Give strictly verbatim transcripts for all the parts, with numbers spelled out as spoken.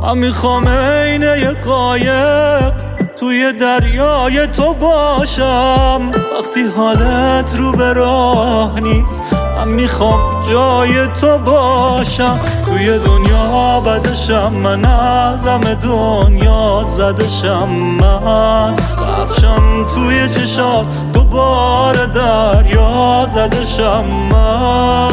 من میخوام عین یه قایق توی دریای تو باشم. وقتی حالت رو به راه نیست من میخوام جای تو باشم. توی دنیا بدشم من، ازم دنیا زدشم من. بخشم توی چشات دوباره دریا زدشم من.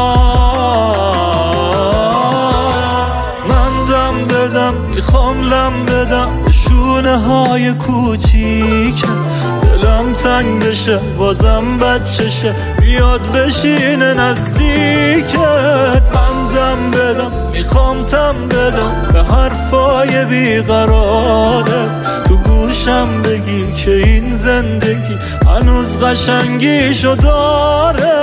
من دم بدم میخوام لم بدم به شونه های کوچیک. دلم تنگ بشه بازم بچشه بیاد بشینه نزدیکت. من دم بدم میخوام تم بدم به حرفای بیقرارت. تو گوشم بگی که این زندگی هنوز قشنگیشو داره.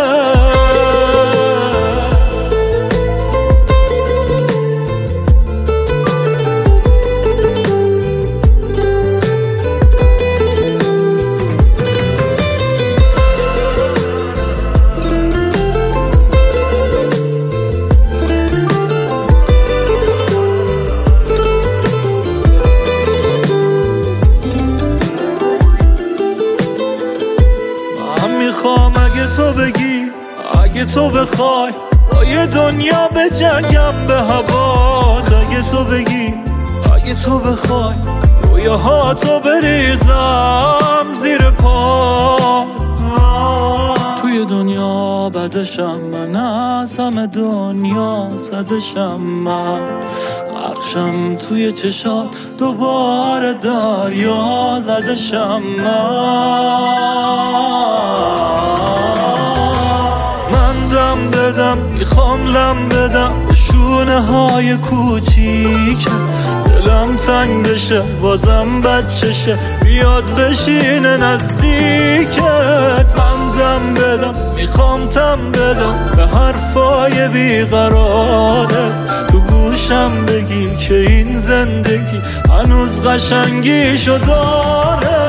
میخوام اگه تو بگی، اگه تو بخوای با یه دنیا به جنگم به هوات. اگه تو بگی، اگه تو بخوای رویاها تو بریزم زیر پا. توی دنیا بدشم من، از همه دنیا زدشم من. غرقشم توی چشات دوباره دریا زدشم من. دم بدم میخوام لم بدم به شونه های کوچیک. دلم تنگ بشه بازم بچشه بیاد بشینه نزدیکت. من دم بدم میخوام تم بدم به حرفای بیقرارت. تو گوشم بگی که این زندگی هنوز قشنگیشو داره.